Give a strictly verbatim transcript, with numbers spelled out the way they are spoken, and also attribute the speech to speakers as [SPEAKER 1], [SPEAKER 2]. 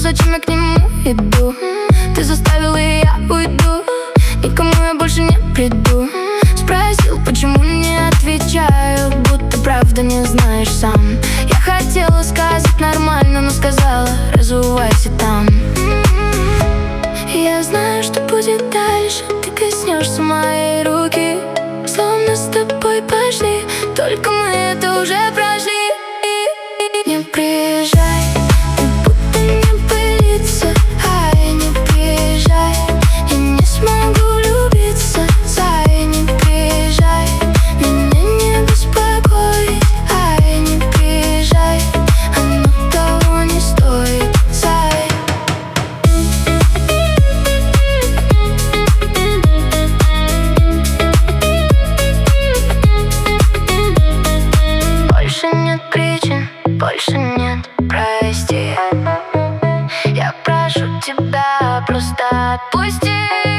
[SPEAKER 1] зачем я к нему иду? Ты заставила, и я уйду. Никому я больше не приду. Спросил, почему не отвечаю, будто правда не знаешь сам. Я хотела сказать нормально, но сказала: разувайся там. Я знаю, что будет дальше. Ты коснешься моей руки, словно с тобой пошли. Только мы это уже прошли. Не приезжай, будто не пылиться. Ай, не приезжай, я не смогу влюбиться. Зай, не приезжай, меня не беспокой. Ай, не приезжай, оно того не стоит. Зай. Больше нет причин, больше нет, прости. Я прошу тебя, просто отпусти.